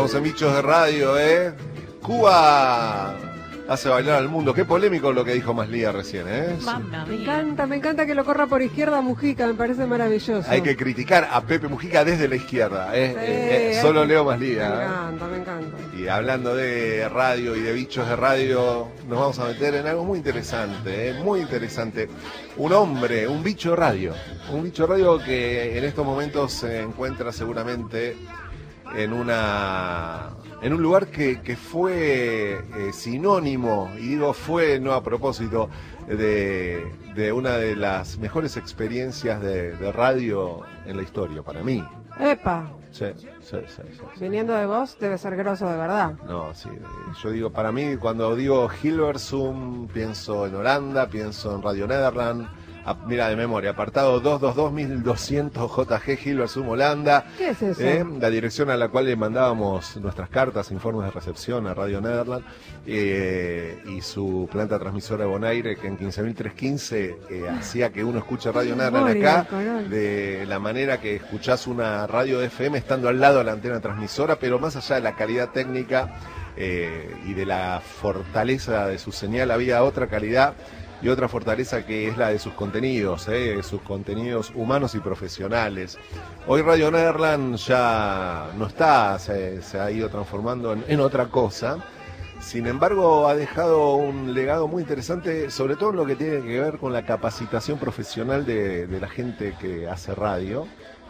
Estamos en Bichos de Radio, Cuba hace bailar al mundo. Qué polémico lo que dijo Maslía recién, Mamma mía. Me encanta que lo corra por izquierda Mujica, me parece maravilloso. Hay que criticar a Pepe Mujica desde la izquierda, solo Leo Maslía. Me encanta. Y hablando de radio y de bichos de radio, nos vamos a meter en algo muy interesante, muy interesante. Un hombre, un bicho de radio que en estos momentos se encuentra seguramente en un lugar que fue sinónimo, y digo fue no a propósito, de una de las mejores experiencias de radio en la historia, para mí. ¡Epa! Sí. Viniendo de vos, debe ser grosso de verdad. No, sí, yo digo, para mí, cuando digo Hilversum, pienso en Holanda, pienso en Radio Nederland. Mira, de memoria, apartado 222.200 JG Hilversum Holanda. ¿Qué es eso? La dirección a la cual le mandábamos nuestras cartas, informes de recepción a Radio Nederland, y su planta transmisora Bonaire, que en 15.315 hacía que uno escuche Radio Nederland acá, de la manera que escuchás una radio de FM estando al lado de la antena transmisora, pero más allá de la calidad técnica y de la fortaleza de su señal, había otra calidad y otra fortaleza, que es la de sus contenidos humanos y profesionales. Hoy Radio Nederland ya no está, se ha ido transformando en otra cosa. Sin embargo, ha dejado un legado muy interesante, sobre todo en lo que tiene que ver con la capacitación profesional de la gente que hace radio.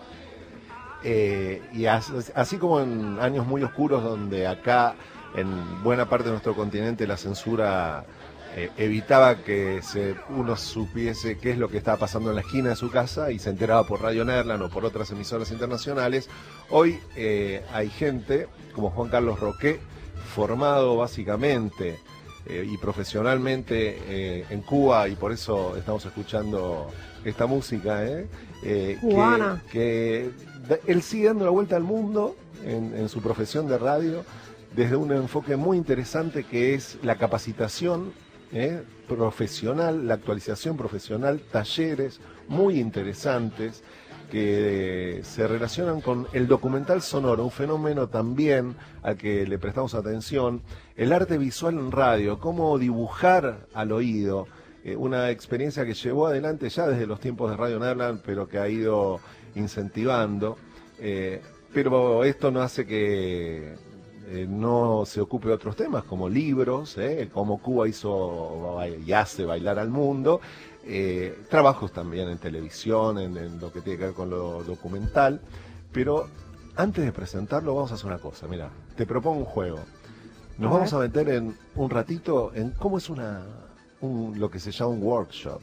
Y así como en años muy oscuros, donde acá, en buena parte de nuestro continente, la censura evitaba que uno supiese qué es lo que estaba pasando en la esquina de su casa y se enteraba por Radio Nederland o por otras emisoras internacionales. Hoy hay gente como Juan Carlos Roqué, formado básicamente y profesionalmente en Cuba, y por eso estamos escuchando esta música, cubana, que él sigue dando la vuelta al mundo en su profesión de radio desde un enfoque muy interesante, que es la capacitación profesional, la actualización profesional, talleres muy interesantes que se relacionan con el documental sonoro, un fenómeno también al que le prestamos atención, el arte visual en radio, cómo dibujar al oído, una experiencia que llevó adelante ya desde los tiempos de Radio Nederland, pero que ha ido incentivando, pero esto no hace que no se ocupe de otros temas como libros, como Cuba hizo y hace bailar al mundo, trabajos también en televisión, en lo que tiene que ver con lo documental. Pero antes de presentarlo vamos a hacer una cosa. Mira, te propongo un juego. Nos vamos a meter en un ratito en cómo es lo que se llama un workshop,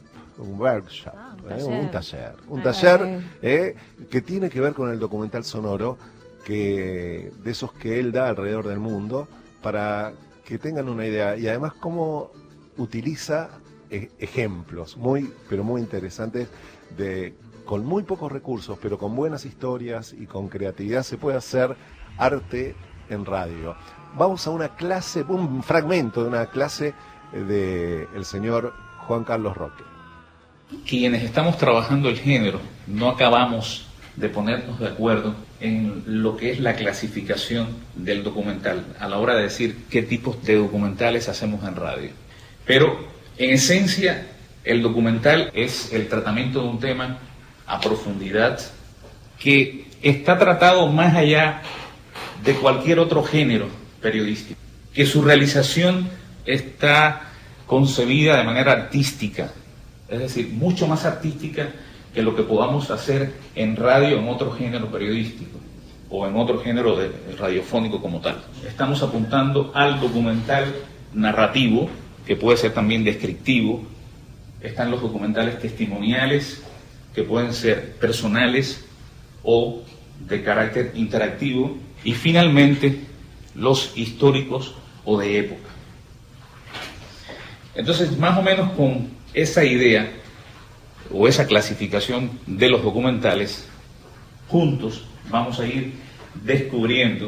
un taller que tiene que ver con el documental sonoro, de esos que él da alrededor del mundo, para que tengan una idea, y además cómo utiliza ejemplos pero muy interesantes con muy pocos recursos, pero con buenas historias y con creatividad se puede hacer arte en radio. Vamos a una clase, un fragmento de una clase del señor Juan Carlos Roqué. Quienes estamos trabajando el género no acabamos de ponernos de acuerdo en lo que es la clasificación del documental a la hora de decir qué tipos de documentales hacemos en radio. Pero en esencia el documental es el tratamiento de un tema a profundidad que está tratado más allá de cualquier otro género periodístico, que su realización está concebida de manera artística, es decir, mucho más artística que lo que podamos hacer en radio en otro género periodístico o en otro género radiofónico como tal. Estamos apuntando al documental narrativo, que puede ser también descriptivo. Están los documentales testimoniales, que pueden ser personales o de carácter interactivo, y finalmente los históricos o de época. Entonces, más o menos con esa idea o esa clasificación de los documentales, juntos vamos a ir descubriendo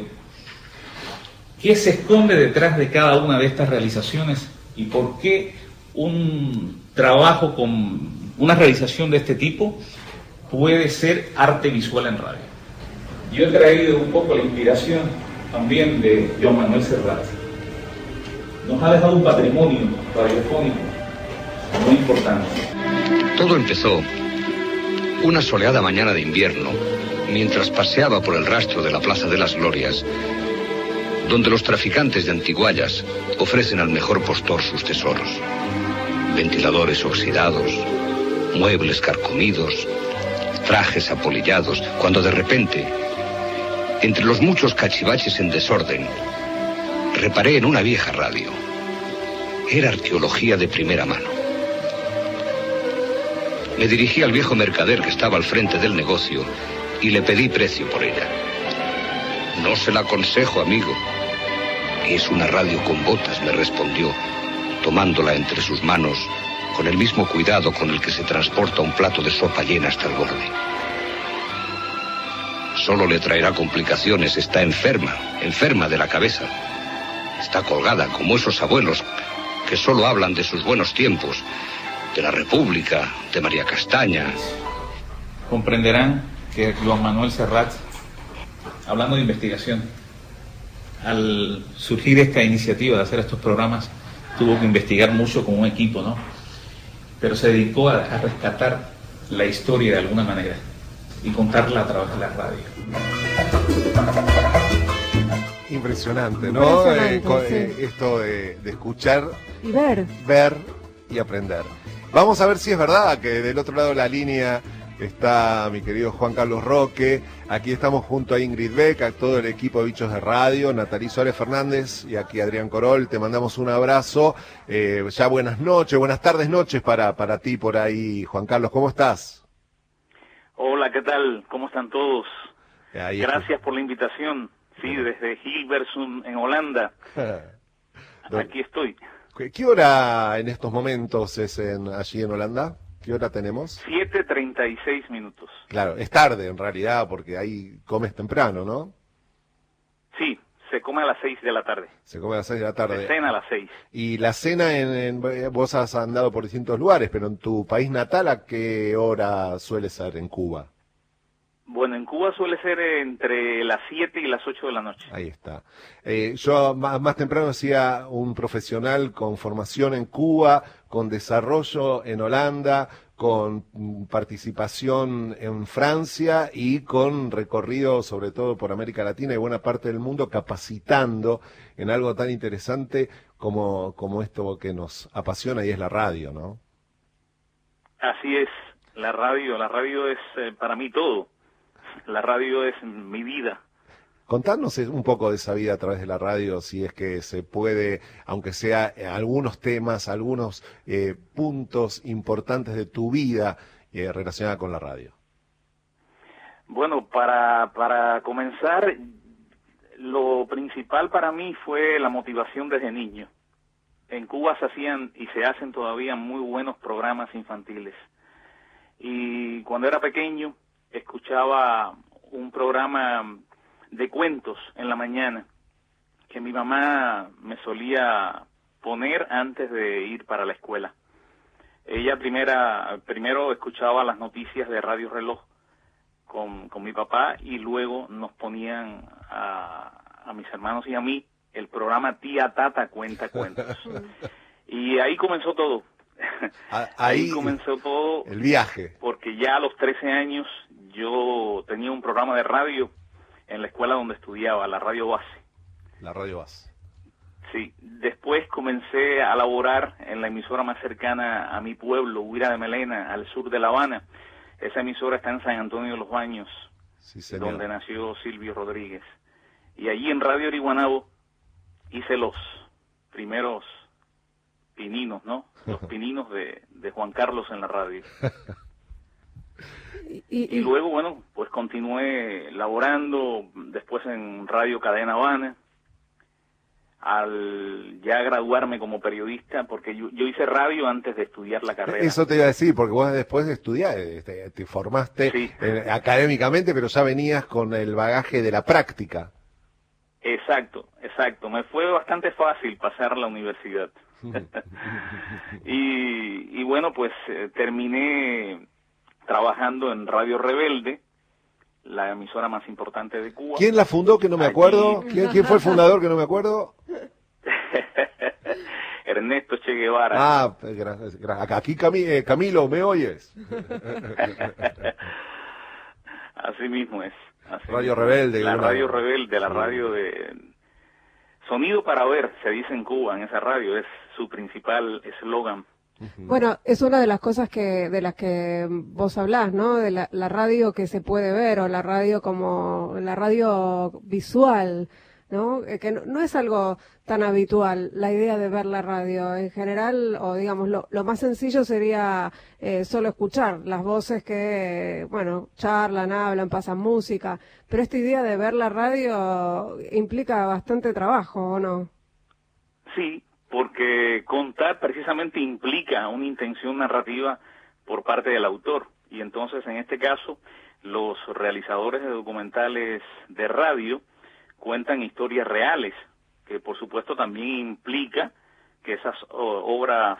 qué se esconde detrás de cada una de estas realizaciones y por qué un trabajo con una realización de este tipo puede ser arte visual en radio. Yo he traído un poco la inspiración también de Joan Manuel Serrat. Nos ha dejado un patrimonio radiofónico muy importante. Todo empezó una soleada mañana de invierno, mientras paseaba por el rastro de la Plaza de las Glorias, donde los traficantes de antiguallas ofrecen al mejor postor sus tesoros. Ventiladores oxidados, muebles carcomidos, trajes apolillados, cuando de repente, entre los muchos cachivaches en desorden, reparé en una vieja radio. Era arqueología de primera mano. Me dirigí al viejo mercader que estaba al frente del negocio y le pedí precio por ella. No se la aconsejo, amigo. Es una radio con botas, me respondió, tomándola entre sus manos con el mismo cuidado con el que se transporta un plato de sopa llena hasta el borde. Solo le traerá complicaciones, está enferma de la cabeza. Está colgada como esos abuelos que solo hablan de sus buenos tiempos, de la República, de María Castaña. Comprenderán que Joan Manuel Serrat, hablando de investigación, al surgir esta iniciativa de hacer estos programas, tuvo que investigar mucho con un equipo, ¿no? Pero se dedicó a rescatar la historia de alguna manera y contarla a través de la radio. Impresionante, ¿no? Impresionante, sí. Esto de escuchar, Y ver. ver y aprender. Vamos a ver si es verdad que del otro lado de la línea está mi querido Juan Carlos Roque. Aquí estamos junto a Ingrid Beck, a todo el equipo de Bichos de Radio, Natalí Suárez Fernández y aquí Adrián Corol. Te mandamos un abrazo. Ya buenas noches, buenas tardes, noches para ti por ahí. Juan Carlos, ¿cómo estás? Hola, ¿qué tal? ¿Cómo están todos? Ahí Gracias por la invitación. Sí, desde Hilversum, en Holanda. Aquí estoy. ¿Qué hora en estos momentos es allí en Holanda? ¿Qué hora tenemos? 7:36 minutos. Claro, es tarde en realidad porque ahí comes temprano, ¿no? Sí, se come a las 6 de la tarde. Se come a las 6 de la tarde. Se cena a las 6. Y la cena, vos has andado por distintos lugares, pero en tu país natal, ¿a qué hora suele ser en Cuba? Bueno, en Cuba suele ser entre las 7 y las 8 de la noche. Ahí está. Yo más temprano decía un profesional con formación en Cuba, con desarrollo en Holanda, con participación en Francia y con recorrido sobre todo por América Latina y buena parte del mundo, capacitando en algo tan interesante como esto que nos apasiona y es la radio, ¿no? Así es, la radio es para mí todo. La radio es mi vida. Contanos un poco de esa vida a través de la radio, si es que se puede, aunque sea algunos temas, algunos puntos importantes de tu vida relacionada con la radio. Bueno, para comenzar, lo principal para mí fue la motivación desde niño. En Cuba se hacían y se hacen todavía muy buenos programas infantiles. Y cuando era pequeño, escuchaba un programa de cuentos en la mañana que mi mamá me solía poner antes de ir para la escuela. Ella primero escuchaba las noticias de Radio Reloj con mi papá y luego nos ponían a mis hermanos y a mí el programa Tía Tata Cuenta Cuentos. Y ahí comenzó todo. Ahí comenzó todo. El viaje. Porque ya a los 13 años yo tenía un programa de radio en la escuela donde estudiaba, la Radio Base. La Radio Base. Sí. Después comencé a laborar en la emisora más cercana a mi pueblo, Huira de Melena, al sur de La Habana. Esa emisora está en San Antonio de los Baños, sí, señor, donde nació Silvio Rodríguez. Y allí en Radio Origuanabo hice los primeros pininos, ¿no? Los pininos de Juan Carlos en la radio. Y luego, bueno, pues continué laborando después en Radio Cadena Habana, al ya graduarme como periodista, porque yo hice radio antes de estudiar la carrera. Eso te iba a decir, porque vos después de estudiar, te formaste sí, académicamente, pero ya venías con el bagaje de la práctica. Exacto. Me fue bastante fácil pasar la universidad. y bueno, pues terminé trabajando en Radio Rebelde la emisora más importante de Cuba. ¿Quién la fundó, que no me acuerdo? ¿Quién fue el fundador, que no me acuerdo? Ernesto Che Guevara. Ah, gracias. Aquí Camilo, ¿me oyes? Así mismo es. Radio Rebelde. La radio rebelde, la radio de sonido para ver, se dice en Cuba, en esa radio, es su principal eslogan. Bueno, es una de las cosas de las que vos hablás, ¿no? De la radio que se puede ver, o la radio como la radio visual, ¿no? Que no es algo tan habitual, la idea de ver la radio. En general, o digamos, lo más sencillo sería solo escuchar las voces que, bueno, charlan, hablan, pasan música, pero esta idea de ver la radio implica bastante trabajo, ¿o no? Sí, porque contar precisamente implica una intención narrativa por parte del autor, y entonces en este caso los realizadores de documentales de radio cuentan historias reales, que por supuesto también implica que esas obras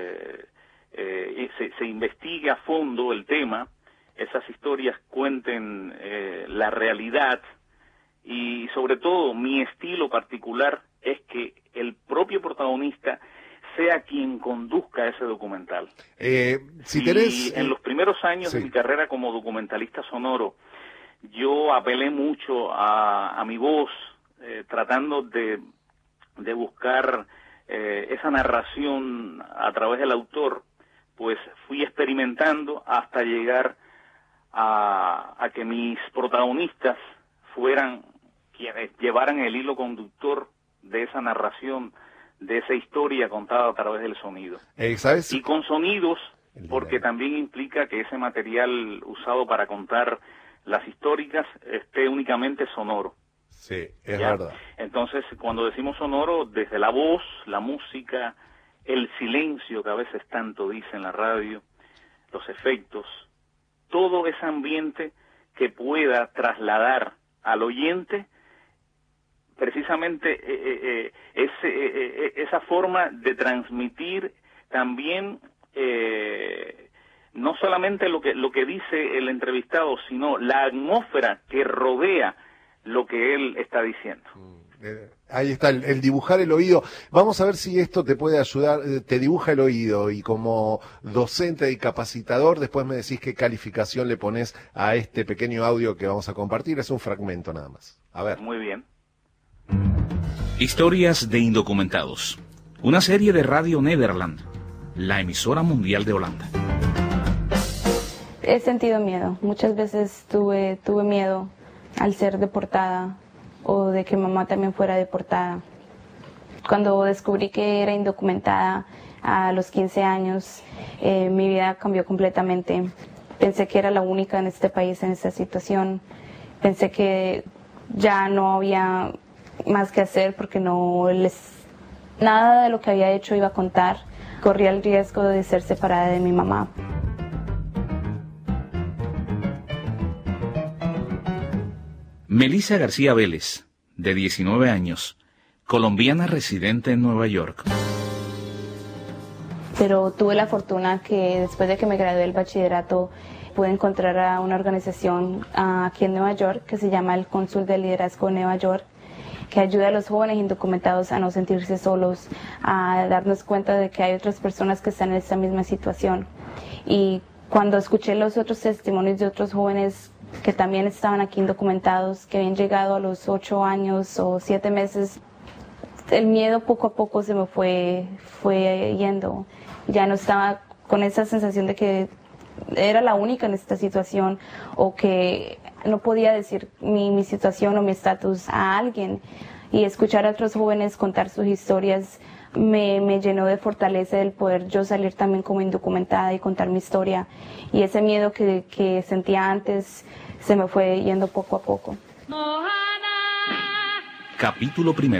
se investigue a fondo el tema, esas historias cuenten la realidad, y sobre todo mi estilo particular es que el propio protagonista sea quien conduzca ese documental. Y en los primeros años de mi carrera como documentalista sonoro, yo apelé mucho a mi voz, tratando de buscar esa narración a través del autor. Pues fui experimentando hasta llegar a que mis protagonistas fueran quienes llevaran el hilo conductor de esa narración, de esa historia contada a través del sonido. ¿Sabes? Y con sonidos, porque también implica que ese material usado para contar las históricas esté únicamente sonoro. Sí, es verdad. Entonces, cuando decimos sonoro, desde la voz, la música, el silencio que a veces tanto dice en la radio, los efectos, todo ese ambiente que pueda trasladar al oyente precisamente esa forma de transmitir también no solamente lo que dice el entrevistado, sino la atmósfera que rodea lo que él está diciendo. Ahí está, el dibujar el oído. Vamos a ver si esto te puede ayudar, te dibuja el oído, y como docente y capacitador, después me decís qué calificación le pones a este pequeño audio que vamos a compartir. Es un fragmento nada más. A ver. Muy bien. Historias de indocumentados. Una serie de Radio Nederland, la emisora mundial de Holanda. He sentido miedo. Muchas veces tuve miedo al ser deportada, o de que mamá también fuera deportada. Cuando descubrí que era indocumentada a los 15 años, mi vida cambió completamente. Pensé que era la única en este país en esta situación. Pensé que ya no había más que hacer, porque nada de lo que había hecho iba a contar. Corría el riesgo de ser separada de mi mamá. Melissa García Vélez, de 19 años, colombiana residente en Nueva York. Pero tuve la fortuna que después de que me gradué del bachillerato pude encontrar a una organización aquí en Nueva York que se llama el Cónsul de Liderazgo Nueva York, que ayuda a los jóvenes indocumentados a no sentirse solos, a darnos cuenta de que hay otras personas que están en esta misma situación. Y cuando escuché los otros testimonios de otros jóvenes que también estaban aquí indocumentados, que habían llegado a los 8 años o 7 meses, el miedo poco a poco se me fue yendo. Ya no estaba con esa sensación de que era la única en esta situación, o que no podía decir mi situación o mi estatus a alguien. Y escuchar a otros jóvenes contar sus historias me llenó de fortaleza, el poder yo salir también como indocumentada y contar mi historia. Y ese miedo que sentía antes se me fue yendo poco a poco. Capítulo 1.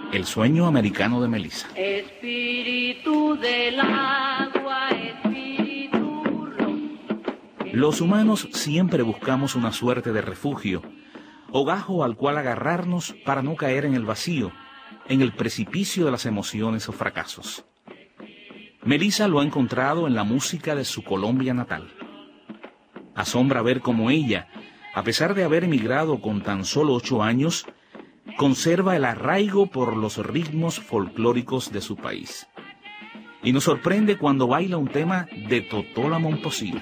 El sueño americano de Melissa. Espíritu del agua, espíritu. Los humanos siempre buscamos una suerte de refugio, hogajo al cual agarrarnos para no caer en el vacío, en el precipicio de las emociones o fracasos. Melissa lo ha encontrado en la música de su Colombia natal. Asombra ver cómo ella, a pesar de haber emigrado con tan solo 8 años, conserva el arraigo por los ritmos folclóricos de su país. Y nos sorprende cuando baila un tema de Totó la Momposina.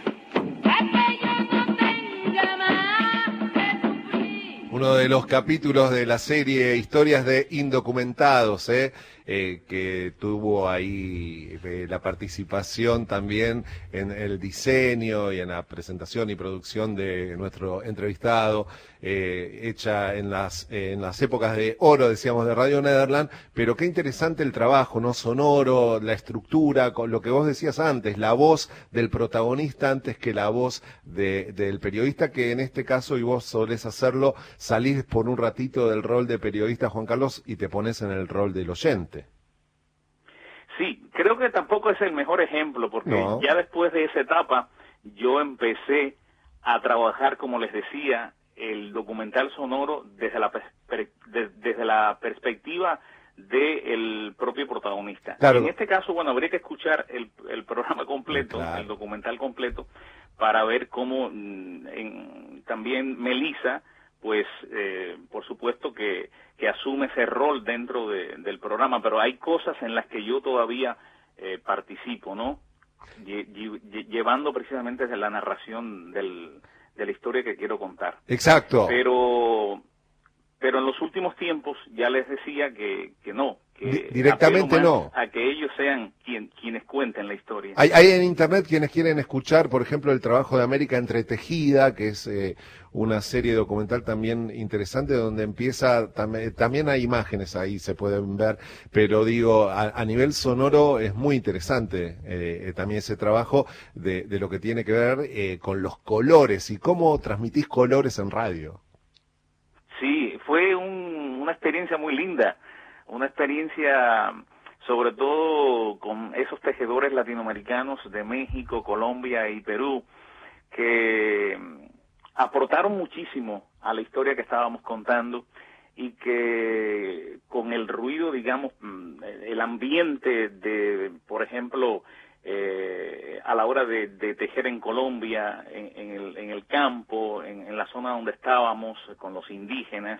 Uno de los capítulos de la serie Historias de Indocumentados, que tuvo ahí la participación también en el diseño y en la presentación y producción de nuestro entrevistado, hecha en las épocas de oro, decíamos, de Radio Nederland, pero qué interesante el trabajo, ¿no? Sonoro, la estructura, con lo que vos decías antes, la voz del protagonista antes que la voz del periodista, que en este caso, y vos solés hacerlo, salís por un ratito del rol de periodista, Juan Carlos, y te pones en el rol del oyente. Sí, creo que tampoco es el mejor ejemplo, porque no. Ya después de esa etapa yo empecé a trabajar, como les decía, el documental sonoro desde la perspectiva del propio protagonista. Claro. En este caso, bueno, habría que escuchar el programa completo, claro, el documental completo, para ver cómo también Melissa, pues por supuesto que asume ese rol dentro del programa, pero hay cosas en las que yo todavía participo, ¿no? Llevando precisamente desde la narración de la historia que quiero contar. Exacto. Pero en los últimos tiempos ya les decía que no. Que directamente no. A que ellos sean quienes cuenten la historia. Hay en internet quienes quieren escuchar, por ejemplo, el trabajo de América Entretejida, que es una serie documental también interesante, donde empieza, también hay imágenes ahí, se pueden ver, pero digo, a nivel sonoro es muy interesante también ese trabajo de lo que tiene que ver con los colores y cómo transmitís colores en radio. Sí, fue una experiencia muy linda. Una experiencia sobre todo con esos tejedores latinoamericanos de México, Colombia y Perú, que aportaron muchísimo a la historia que estábamos contando y que con el ruido, digamos, el ambiente de, por ejemplo, a la hora de tejer en Colombia, en el campo, en la zona donde estábamos, con los indígenas,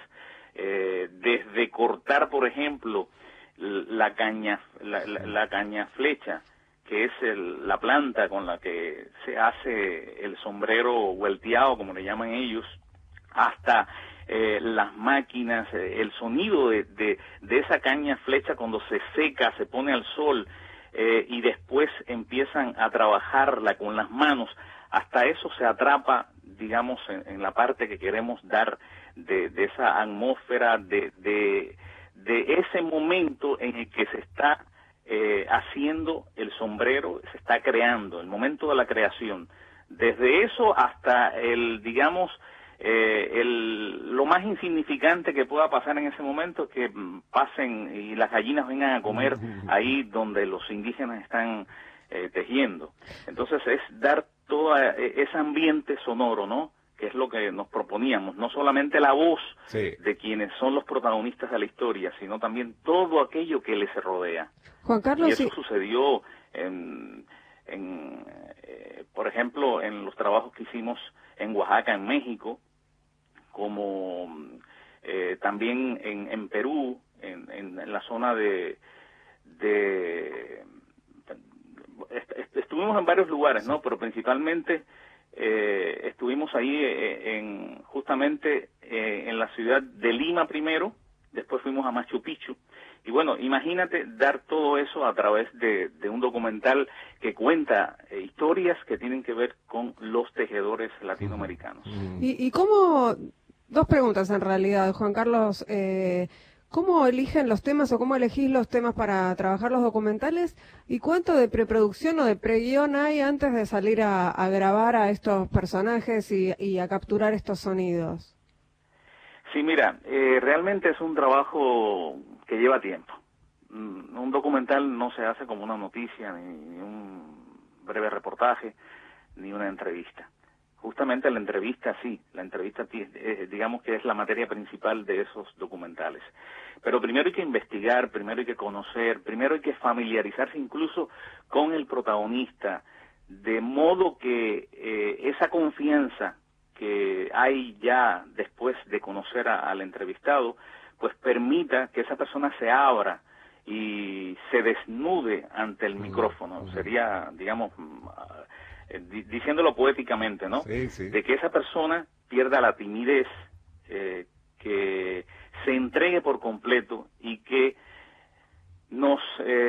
desde cortar, por ejemplo, la caña flecha, que es la planta con la que se hace el sombrero vuelteado, como le llaman ellos, hasta las máquinas, el sonido de esa caña flecha cuando se seca, se pone al sol, y después empiezan a trabajarla con las manos, hasta eso se atrapa, digamos, en la parte que queremos dar de esa atmósfera, de ese momento en el que se está haciendo el sombrero, se está creando, el momento de la creación. Desde eso hasta digamos, lo más insignificante que pueda pasar en ese momento es que pasen y las gallinas vengan a comer ahí donde los indígenas están tejiendo. Entonces es dar todo ese ambiente sonoro, ¿no? Que es lo que nos proponíamos, no solamente la voz de quienes son los protagonistas de la historia, sino también todo aquello que les rodea. Juan Carlos, y eso sucedió, por ejemplo, en los trabajos que hicimos en Oaxaca, en México, como también en Perú, en la zona estuvimos en varios lugares, ¿no? Pero principalmente estuvimos ahí justamente en la ciudad de Lima primero, después fuimos a Machu Picchu, y bueno, imagínate dar todo eso a través de un documental que cuenta historias que tienen que ver con los tejedores latinoamericanos. ¿Y cómo? Dos preguntas en realidad, Juan Carlos. ¿Cómo eligen los temas o cómo elegís los temas para trabajar los documentales? ¿Y cuánto de preproducción o de preguión hay antes de salir a grabar a estos personajes y a capturar estos sonidos? Sí, mira, realmente es un trabajo que lleva tiempo. Un documental no se hace como una noticia, ni un breve reportaje, ni una entrevista. Justamente la entrevista sí, la entrevista digamos que es la materia principal de esos documentales. Pero primero hay que investigar, primero hay que conocer, primero hay que familiarizarse incluso con el protagonista, de modo que esa confianza que hay ya después de conocer al entrevistado, pues permita que esa persona se abra y se desnude ante el micrófono. Sería, digamos, diciéndolo poéticamente, ¿no? Sí, sí. De que esa persona pierda la timidez, que se entregue por completo y que nos,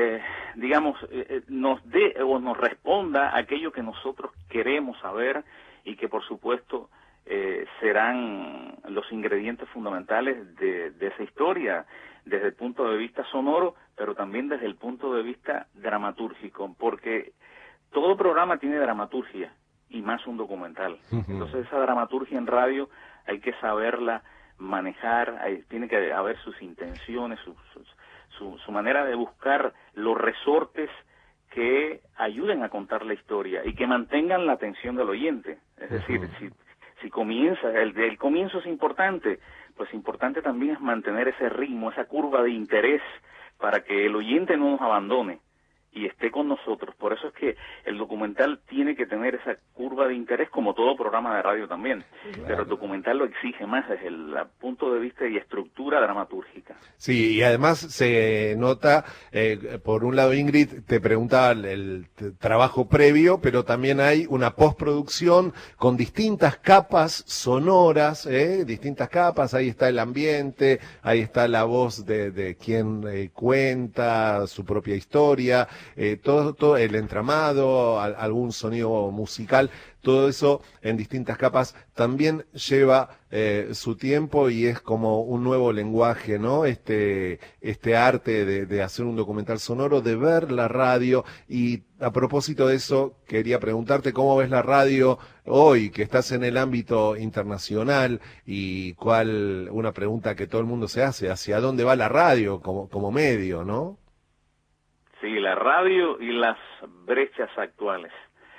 nos dé o nos responda aquello que nosotros queremos saber y que, por supuesto, serán los ingredientes fundamentales de esa historia, desde el punto de vista sonoro, pero también desde el punto de vista dramatúrgico, porque todo programa tiene dramaturgia, y más un documental. Entonces esa dramaturgia en radio hay que saberla manejar, tiene que haber sus intenciones, su manera de buscar los resortes que ayuden a contar la historia y que mantengan la atención del oyente. Es decir, si comienza, el comienzo es importante, pues importante también es mantener ese ritmo, esa curva de interés, para que el oyente no nos abandone y esté con nosotros. Por eso es que el documental tiene que tener esa curva de interés, como todo programa de radio también. Claro. Pero el documental lo exige más desde el punto de vista y estructura dramatúrgica. Sí, y además se nota, por un lado Ingrid te preguntaba el trabajo previo, pero también hay una postproducción con distintas capas sonoras, distintas capas. Ahí está el ambiente, ahí está la voz de quien cuenta su propia historia, todo el entramado, algún sonido musical, todo eso en distintas capas también lleva su tiempo y es como un nuevo lenguaje, ¿no? Este arte de hacer un documental sonoro, de ver la radio. Y a propósito de eso, quería preguntarte cómo ves la radio hoy, que estás en el ámbito internacional, y una pregunta que todo el mundo se hace: ¿hacia dónde va la radio como medio, no? Sí, la radio y las brechas actuales.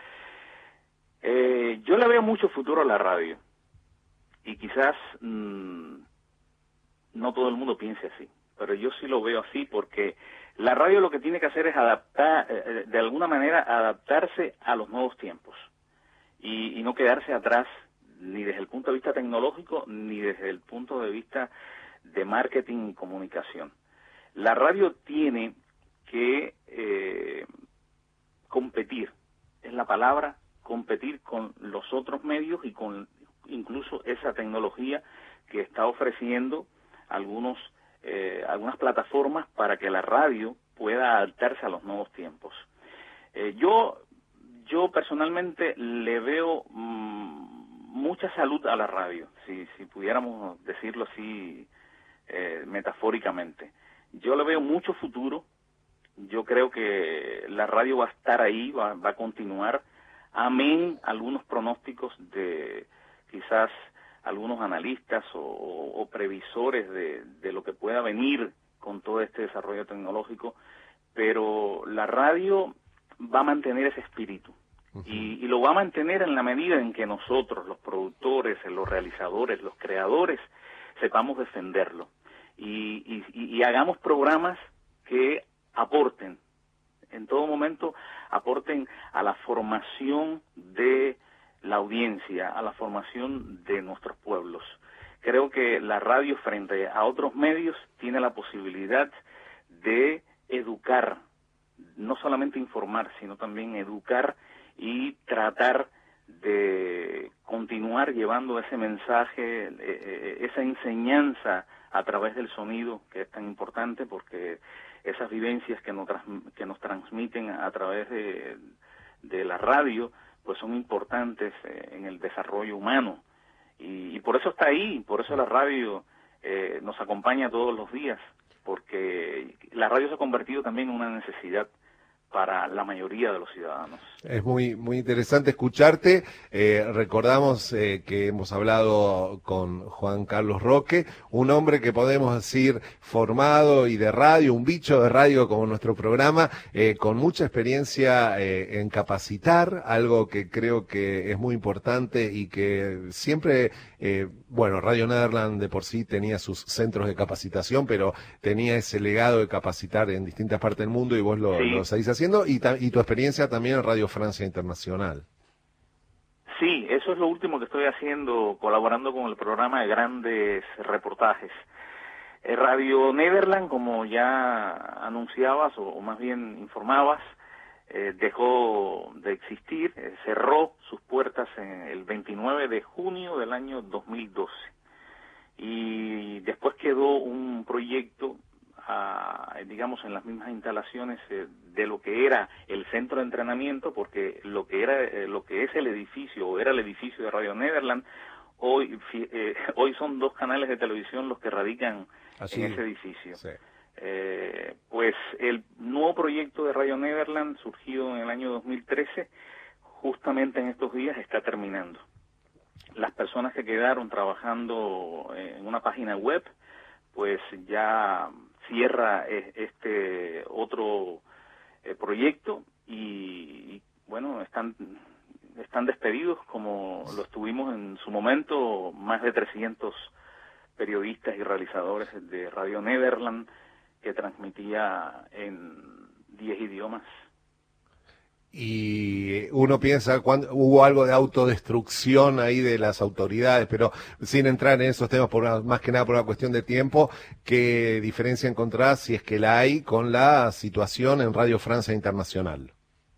Yo le veo mucho futuro a la radio, y quizás no todo el mundo piense así, pero yo sí lo veo así, porque la radio lo que tiene que hacer es adaptar, de alguna manera adaptarse a los nuevos tiempos, y no quedarse atrás, ni desde el punto de vista tecnológico, ni desde el punto de vista de marketing y comunicación. La radio tiene que competir, es la palabra, competir con los otros medios y con incluso esa tecnología que está ofreciendo algunas plataformas para que la radio pueda adaptarse a los nuevos tiempos. Yo personalmente le veo mucha salud a la radio, si pudiéramos decirlo así metafóricamente. Yo le veo mucho futuro. Yo creo que la radio va a estar ahí, va a continuar. Amén algunos pronósticos de quizás algunos analistas o previsores de lo que pueda venir con todo este desarrollo tecnológico, pero la radio va a mantener ese espíritu, y lo va a mantener en la medida en que nosotros, los productores, los realizadores, los creadores, sepamos defenderlo y hagamos programas que aporten, en todo momento aporten a la formación de la audiencia, a la formación de nuestros pueblos. Creo que la radio, frente a otros medios, tiene la posibilidad de educar, no solamente informar, sino también educar y tratar de continuar llevando ese mensaje, esa enseñanza a través del sonido, que es tan importante, porque esas vivencias que nos transmiten a través de la radio, pues son importantes en el desarrollo humano, y por eso está ahí, por eso la radio nos acompaña todos los días, porque la radio se ha convertido también en una necesidad para la mayoría de los ciudadanos. Es muy interesante escucharte. Recordamos que hemos hablado con Juan Carlos Roque, un hombre que podemos decir formado y de radio, un bicho de radio como nuestro programa, con mucha experiencia en capacitar, algo que creo que es muy importante y que siempre, bueno, Radio Nederland de por sí tenía sus centros de capacitación, pero tenía ese legado de capacitar en distintas partes del mundo y vos lo seguís haciendo, y tu experiencia también en Radio Francia Internacional. Sí, eso es lo último que estoy haciendo, colaborando con el programa de grandes reportajes. Radio Nederland, como ya anunciabas, o más bien informabas, dejó de existir, cerró sus puertas el 29 de junio del año 2012. Y después quedó un proyecto, digamos, en las mismas instalaciones de lo que era el centro de entrenamiento, porque lo que es el edificio, o era el edificio de Radio Nederland, hoy son 2 canales de televisión los que radican en ese edificio. Sí. Pues el nuevo proyecto de Radio Nederland, surgido en el año 2013, justamente en estos días está terminando. Las personas que quedaron trabajando en una página web, pues ya cierra este otro proyecto y bueno, están despedidos, como lo estuvimos en su momento, más de 300 periodistas y realizadores de Radio Nederland, que transmitía en 10 idiomas. Y uno piensa, cuando hubo algo de autodestrucción ahí de las autoridades, pero sin entrar en esos temas, más que nada por una cuestión de tiempo, ¿qué diferencia encontrás, si es que la hay, con la situación en Radio Francia Internacional?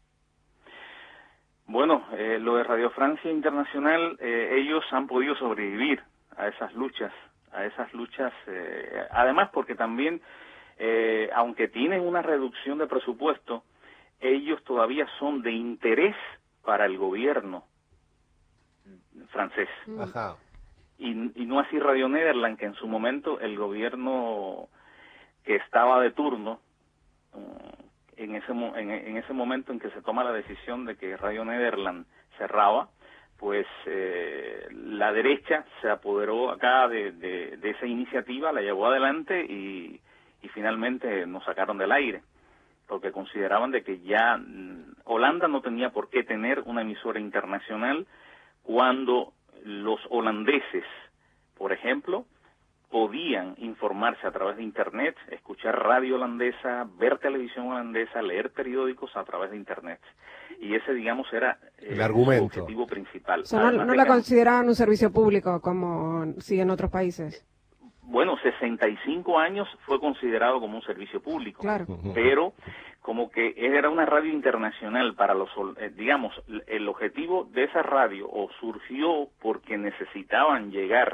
Bueno, lo de Radio Francia Internacional, ellos han podido sobrevivir a esas luchas, además porque también, aunque tienen una reducción de presupuesto, ellos todavía son de interés para el gobierno francés. Ajá. Y no así Radio Nederland, que en su momento el gobierno que estaba de turno, en ese momento en que se toma la decisión de que Radio Nederland cerraba, pues la derecha se apoderó acá de esa iniciativa, la llevó adelante y finalmente nos sacaron del aire, porque consideraban de que ya Holanda no tenía por qué tener una emisora internacional cuando los holandeses, por ejemplo, podían informarse a través de Internet, escuchar radio holandesa, ver televisión holandesa, leer periódicos a través de Internet. Y ese, digamos, era el argumento, su objetivo principal. O sea, no la consideraban un servicio público como sí en otros países. Bueno, 65 años fue considerado como un servicio público, claro, pero como que era una radio internacional para los, digamos, el objetivo de esa radio surgió porque necesitaban llegar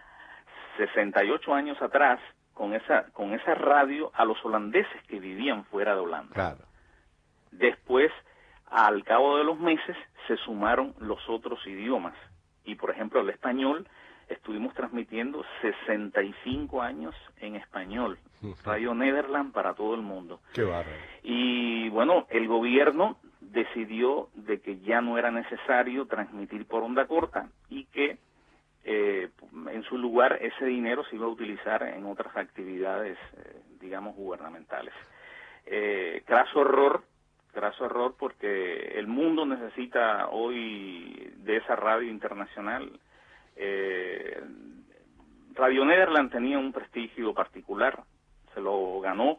68 años atrás con esa radio a los holandeses que vivían fuera de Holanda. Claro. Después, al cabo de los meses, se sumaron los otros idiomas. Y, por ejemplo, el español, estuvimos transmitiendo 65 años en español. Radio Nederland para todo el mundo. Qué bárbaro. Y, bueno, el gobierno decidió de que ya no era necesario transmitir por onda corta y que en su lugar ese dinero se iba a utilizar en otras actividades, digamos, gubernamentales. Craso error porque el mundo necesita hoy de esa radio internacional. Radio Nederland tenía un prestigio particular, se lo ganó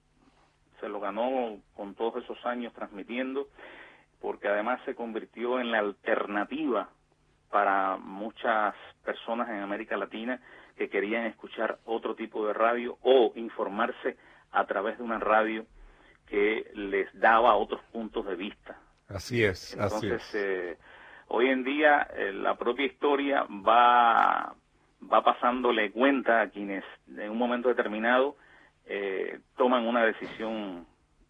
con todos esos años transmitiendo, porque además se convirtió en la alternativa para muchas personas en América Latina que querían escuchar otro tipo de radio o informarse a través de una radio que les daba otros puntos de vista. Así es. Entonces, hoy en día la propia historia va pasándole cuenta a quienes en un momento determinado toman una decisión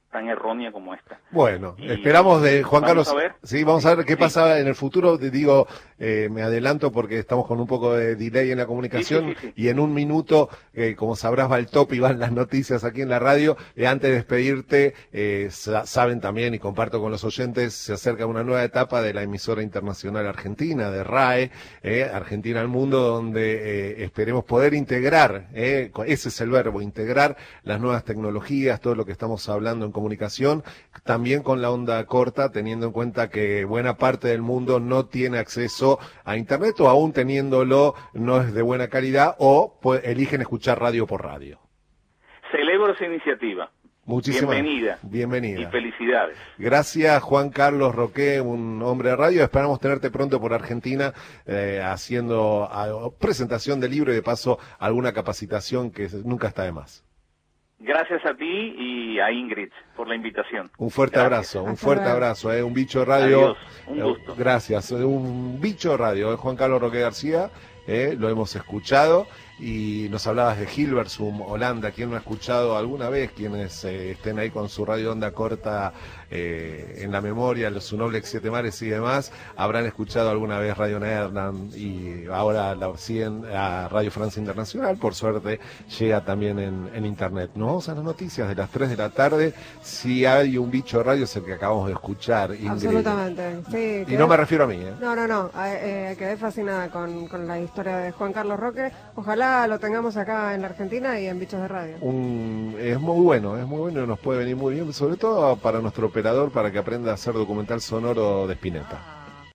tan errónea como esta. Bueno, Y esperamos de Juan vamos Carlos. a ver. Sí, vamos a ver qué Sí. pasa en el futuro. Te digo, me adelanto porque estamos con un poco de delay en la comunicación Sí. y en un minuto, como sabrás, va el top y van las noticias aquí en la radio. Antes de despedirte, saben también y comparto con los oyentes, se acerca una nueva etapa de la emisora internacional argentina, de RAE, Argentina al Mundo, donde esperemos poder integrar, ese es el verbo, integrar las nuevas tecnologías, todo lo que estamos hablando en comunicación, también con la onda corta, teniendo en cuenta que buena parte del mundo no tiene acceso a Internet o aún teniéndolo no es de buena calidad o eligen escuchar radio por radio. Celebro esa iniciativa. Muchísimas Bienvenida. Y felicidades. Gracias, Juan Carlos Roque, un hombre de radio. Esperamos tenerte pronto por Argentina haciendo presentación del libro y de paso alguna capacitación que nunca está de más. Gracias a ti y a Ingrid por la invitación. Un fuerte abrazo, un fuerte abrazo. Un bicho de radio. Adiós, un gusto. Gracias, un bicho de radio. Juan Carlos Roque García, lo hemos escuchado. Y nos hablabas de Hilversum, Holanda. ¿Quién no ha escuchado alguna vez? Quienes estén ahí con su radio onda corta en la memoria, su Noblex 7 Mares y demás, habrán escuchado alguna vez Radio Nederland y ahora la siguen a Radio Francia Internacional. Por suerte llega también en internet. Nos vamos a las noticias de las 3 de la tarde. Si hay un bicho de radio es el que acabamos de escuchar, Ingrid. Absolutamente, sí. Y no me refiero a mí, No, quedé fascinada con la historia de Juan Carlos Roque. Ojalá lo tengamos acá en la Argentina y en Bichos de Radio. Es muy bueno, nos puede venir muy bien, sobre todo para nuestro operador, para que aprenda a hacer documental sonoro de Spinetta.